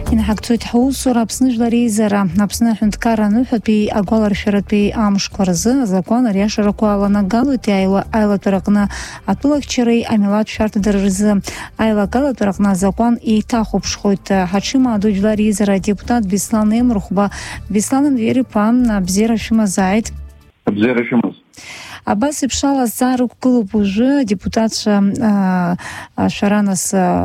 Инҳагцоит ҳаусура Аԥсны Жәлар Еизара, Аԥсны Аҳәынҭқарра Аныҳәатәи агәаларшәаратәи амшқәа рзы азакәан ариашарақәа аланагалоит аилатәара аҟны атәылахьчареи амилаҭшәарҭадара рзы. Аилагалатәара аҟны азакәан еиҭахәаԥшхоит. Ҳаҽимааду Жәлар Еизара адепутат Беслан Емрыхәба. Беслан Анвери-иԥа, абзиара шәымазааит. Абзиара шәымаз. Абас еиԥш алазҵаара ықәгылоуп уажәы адепутатцәа шәара нас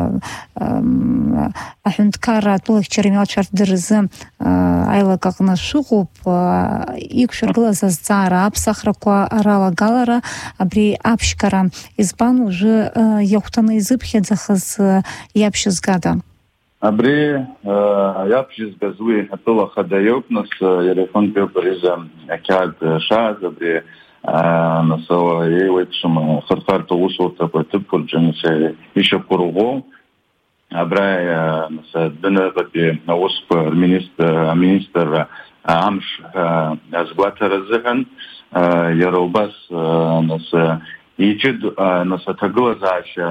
аҳәынҭқарра атәылахьчареи амилаҭшәарҭадара рзы аилак аҟны шәыҟоуп. Иқәшәыргылаз азҵаара аԥсахрақәа ралагалара, абри аԥшькара избан уажәы иахәҭаны изыԥхьаӡахаз иаԥшьызгада? Абри иаԥшьызгаз уи атәыла хада иоуп, нас иара иҟынтә иоуп ари ақьаад шааз, абри нас еиуеиԥшым хырхарҭа аусурҭақәа аҭыԥқәа рҿы нас ишьақәырӷәӷәоу абра нас адәныҟатәи аусқәа аминистр амш азгәаҭара азыҳәан иара убас нас иҷыда нас аҭагылазаашьа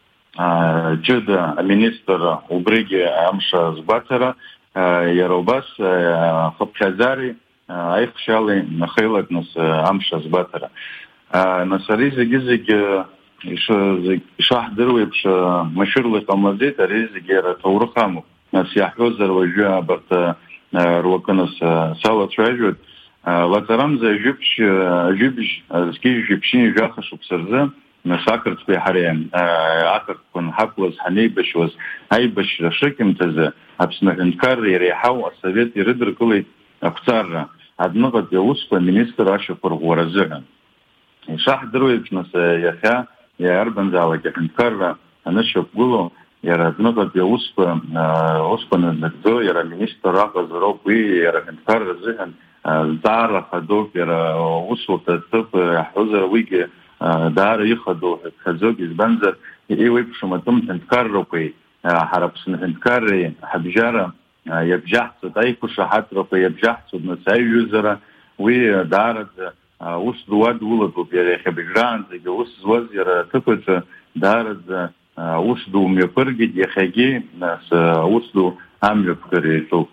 ҷыда аминистр убригьы амш азгәаҭара иара убас хыԥхьаӡареи аихшьалеи нахеилак нас амш азгәаҭара. Нас ари зегьы ишаҳдыруа еиԥш машәырла иҟамлаӡеит, ари зегьы иара аҭоурых амоуп. Нас иаҳҳәозар уажәы абарҭ руакы нас салацәажәоит. Лаҵарамза ажәибжь зқьи-жәиԥшьи жәаха шықәса рзы нас ақырҭқәеи ҳареи ақырҭқәа анҳақәлаз ҳанеибашьуаз аибашьра шықьымҭазы Аԥсны Аҳәынҭқарра иреиҳау асовет ирыдыркылеит ақәҵарра адәныҟатәи аусқәа аминистр ашьақәырӷәӷәара азыҳәан. Ишаҳдыруа еиԥш нас иахьа арбанзаалак аҳәынҭқарра анышьақәгыло иара адәныҟатәи аусқәа назыгӡо иара аминистр аҟазароуп, уи иара аҳәынҭқарра азыҳәан зҵаара хадоуп, иара аусурҭа аҭыԥ иаҳҳәозар уигьы даара ихадоу ҳәа избанзар еиуеиԥшым атәым ҳәынҭқаррақәеи ҳара Аԥсны Аҳәынҭқарреи ҳабжьара иабжьаҳцоит, аиқәышаҳаҭрақәа иабжьаҳцоит, нас аиҩызара уи даараӡа ус ду адулатәуп, иара иахьабжьраанӡагьы ус зуаз иара аҭыԥаҿы даараӡа ус ду мҩаԥыргеит, иахьагьы нас ус ду амҩаԥгара иаҿуп.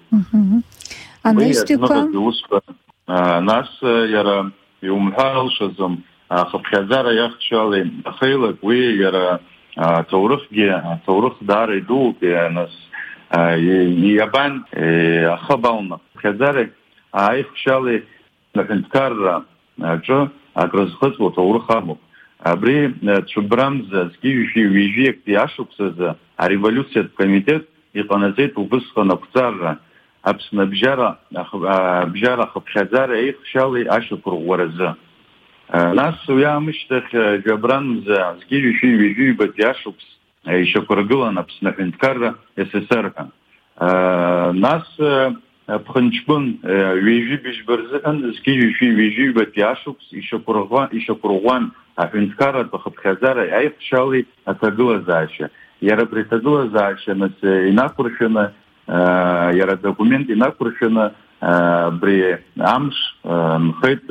Нас иара иумҳәар алшазым хыԥхьаӡара иахьчалеи ахеилак уи иара аҭоурых даара идууп, нас иабан ахыбалны хьаӡарак аихшьалеи аҳәынҭқарра аҿы акрызхыҵуа аҭоурых амоуп. Абри цәыбрамза зқьи-жәиԥшьи актәи ашықәсазы ареволиуциатә комитет иҟанаҵеит убысҟан ақәҵарра Аԥсны абжьара хыԥхьаӡара аихшьалеи ашьақәырӷәӷәаразы. Нас уи аамышьҭахь жәабранмза зқьи-жәиԥшьи ашықәс ишьақәыргылан Аԥсны Аҳәынҭқарра СССР ҳәа. Нас ԥхынҷкәын ҩежәибжьба рзыҳәан зқьи-жәиԥшьи ашықәс ишьақәырӷәӷәан аҳәынҭқарратә ахыԥхьаӡара аихшьалеи аҭагылазаашьа. Иара абри аҭагылазаашьа нас инақәыршәаны иара адокумент инақәыршәаны абри амш нхеит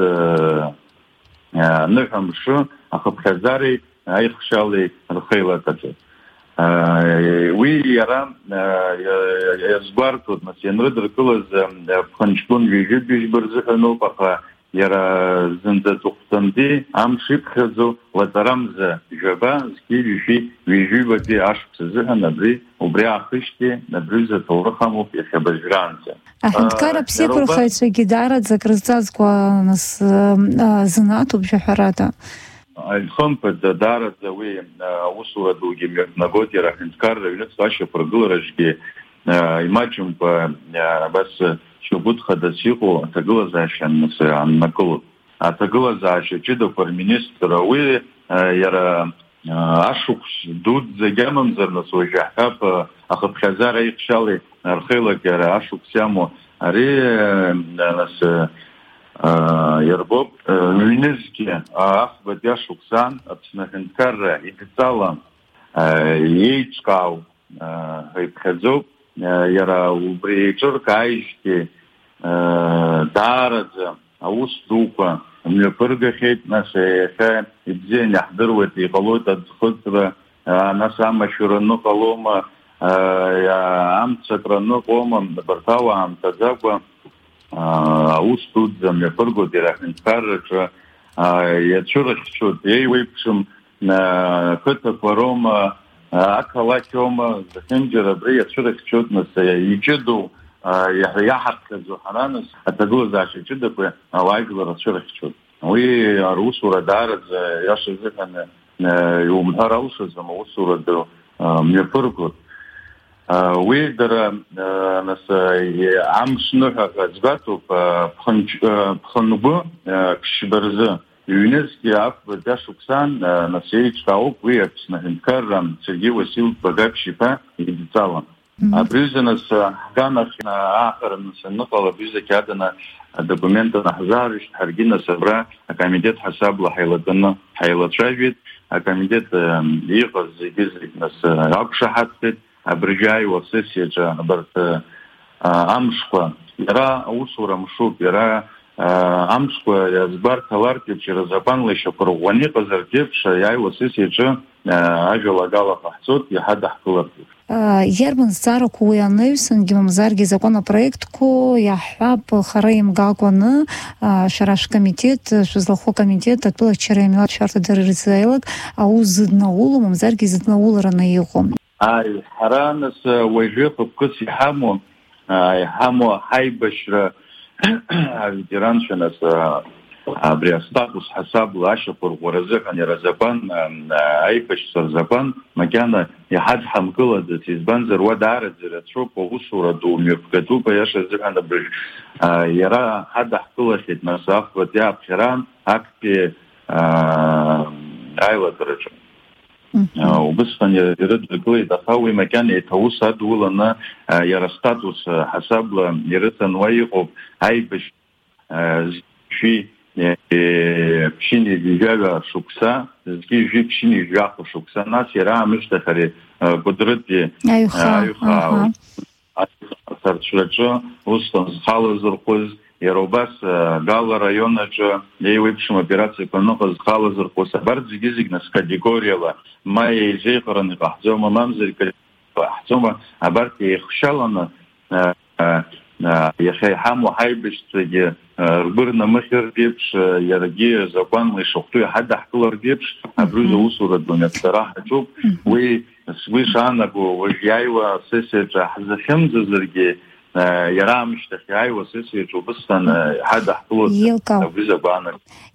ныҳәамшы ахыԥхьаӡареи аихшьалеи рхеилакаҿы. Уи иара иазгәарҭоит, нас ианрыдыркылаз ԥхынҷкәын ҩежәибжьба рзыҳәаноуп, аха иара зынӡа ҵыхәтәантәи амш иԥхьаӡо лаҵарамза жәаба зқьи-жәиԥшьи ашықәс азыҳәан убри аахижьҭеи абриуза аҭоурых амоуп иахьабажьраанӡа. Аҳәынҭқарра аԥсеиқәырхаҩцәагьы даараӡа акрызҵазкуа нас зынааҭоуп жәаҳәарада. Хымԥад даараӡа уи аусура дугьы мҩаԥнагоит, иара аҳәынҭқарра аҩныҵҟа ашьақәыргылараҿгьы имаҷымкәа абас шьоугәыҭ хадас иҟоу аҭагылазаашьа нас аннакылоит. Аҭагылазаашьа ҷыдақәа рминистр уи иара ашықәс дуӡӡагь амамзар, нас уажәы ҳҳәап ахыԥхьаӡара аихшьалеи рхеилак иара ашықәс иамоу ари нас иарбоуп ҩнызқьи ахбатәи ашықәсан Аԥсны Аҳәынҭқарра идҵала еиҿкаау ҳәа иԥхьаӡоуп. Иара убри еиҿыркааижьҭеи даараӡа аус дуқәа мҩаԥыргахьеит, нас иахьа ибзианы иҟалоит аӡхыҵра, нас амашәыра ныҟалома, амцакраны qoма бартауа амтаӡакәа аус дуӡӡа мҩаԥыргоит иара аҳәынҭқарраҿы иацәырыхьчоит еиуеиԥшым қыҭақәа роума ақалақь роума зехьынџьара абри иацәырыхьчоит нас иҷыдоу иаҳархьаӡо ҳара нас аҭагылазаашьа иҷыдақәа ауаажәлар ацәырыхьчоит. Уи аусура даараӡа иаша азыҳәан иумҳәар алшаӡом, аусура ду мҩаԥыргоит. Уи дара нас амшныҳәа ӡбатоуп ԥхынгәы ԥшьба рзы иҩнызгьы ақәбатәи ашықәсан нас еиҿкаауп уи Аԥсны Аҳәынҭқарра Сергеи Уасил Багаԥшь-иԥа идҵала. Абриза нас ҳганахь аахара нас аныҟала абриза қьиаданы адокумент анаҳзаарышьҭ ҳаргьы нас абра акомитет ҳасабла ҳаилацәажәеит, акомитет иҟаз зегьы нас ақәшаҳаҭхеит. Абыржәы аиуа асессиаҿы абарҭ амшқәа иара аусура мшуп, иара амшқәа иазбарҭалартә еиԥш иразакәанла ишьақәырӷәӷәаны иҟазаргь еиԥш иааиуа асессиаҿы ажәалагала ҟаҳҵоит, иаҳа даҳԥылартә еиԥш. Иарбан зҵаарақәа уи анаҩсангьы мамзаргьы законопроектқәа иаҳҳәап хара имгакәаны шәара шәкомитет, шәызлахәу комитет атәылахьчареи амилаҭтә шәарҭадареи рзы аус зыднауло, мамзаргьы изыднаулараны иҟоу. Ҳара нас уажәы хықәкыс иҳамоу ҳаибашьра аветеранцәа нас абри астатус ҳасабла ашьақәырӷәӷәара азыҳәан иара азакәан аибашьцәа рзакәан макьана иҳадҳамкылаӡац, избанзар уа даараӡа ирацәоуп, аусура ду мҩаԥгатәуп аиаша азыҳәан абыржә иара ҳадаҳкылахьеит нас ахәбатәи аԥхьара актәи аилатәараҿы. Убысҟан ирыдыркылеит, аха уи макьана еиҭаус адуланы иара статус ҳасабла ирыҭан уа иҟоуп аибашь ԥшьыни жәаҩа шықәса, зегьы ԥшьыни жәахә шықәса, нас иара аамышьҭахь ари Кәыдрыҭи аиҩхаа асарҽраҿы усҟан зхала зырхәыз, иара убас Гала араион аҿы еиуеиԥшым операциақәа аныҟаз зхала зырхәыз, абарҭ зегьы нас категориала ма еизеиҟараны иҟаҳҵома, мамзар икаҳҵома, абарҭ еихшьаланы иахьа иҳамоу ҳаибашьцәагьы ргәырнамыхьыртә еиԥш иаргьы закәанла ишахәҭоу иҳадаҳкылартә еиԥш абрыза усура ду мҩаԥгара ҳаҿуп. Уи шаанаго уажә иааиуа асессиаҿы ҳзахьымӡазаргьы иара аамышьҭахь иааиуа асессиаҿы убысҟан ҳадаҳкылоит абри закәанак.